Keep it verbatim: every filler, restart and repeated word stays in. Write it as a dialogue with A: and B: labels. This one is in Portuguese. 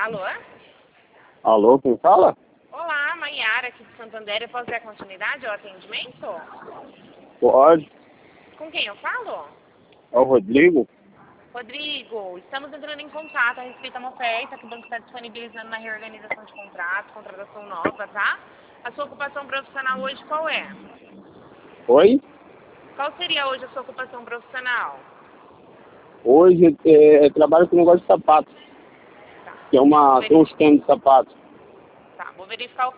A: Alô?
B: Alô, quem fala?
A: Olá, Maiara aqui de Santander. Eu posso dar continuidade ao atendimento?
B: Pode.
A: Com quem eu falo?
B: É o Rodrigo?
A: Rodrigo, estamos entrando em contato a respeito a uma oferta que o banco está disponibilizando na reorganização de contratos, contratação nova, tá? A sua ocupação profissional hoje qual é?
B: Oi?
A: Qual seria hoje a sua ocupação profissional?
B: Hoje é, eu trabalho com negócio de sapato.
A: Tá.
B: Que é uma,
A: Vou
B: tem um stand de sapato.
A: Tá, vou verificar o